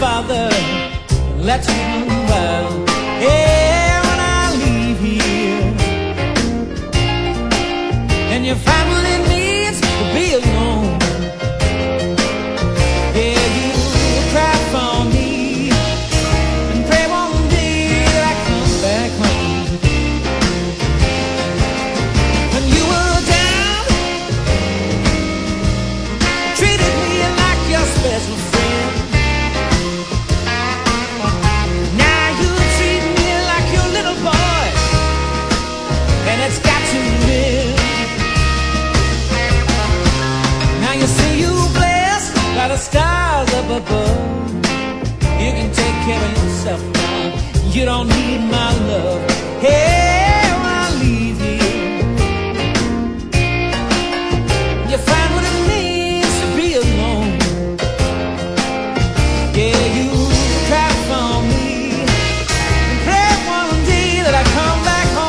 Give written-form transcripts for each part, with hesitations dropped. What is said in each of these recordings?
Father let you run wild. Yeah, when I leave here and your family needs to be alone, yeah, you cry for me and pray one day that I come back home. When you were down, treated me like your special friend. It's got to live. Now you see you blessed by the stars up above. You can take care of yourself now. You don't need my love. Hey, when I leave here, you find what it means to be alone. Yeah, you cry for me and pray one day that I come back home.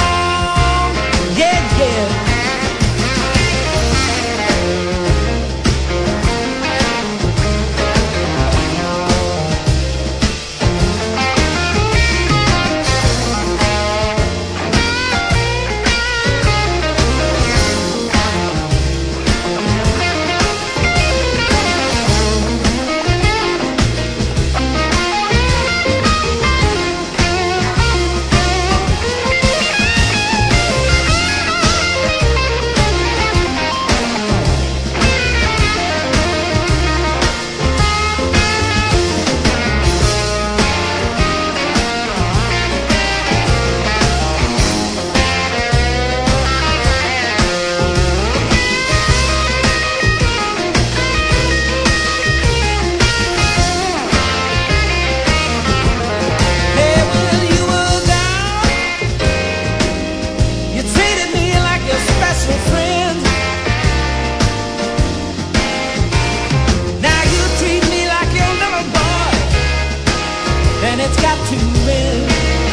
And it's got to end.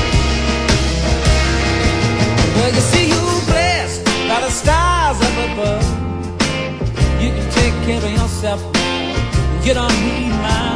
Well, you see you blessed by the stars up above. You can take care of yourself. You don't need my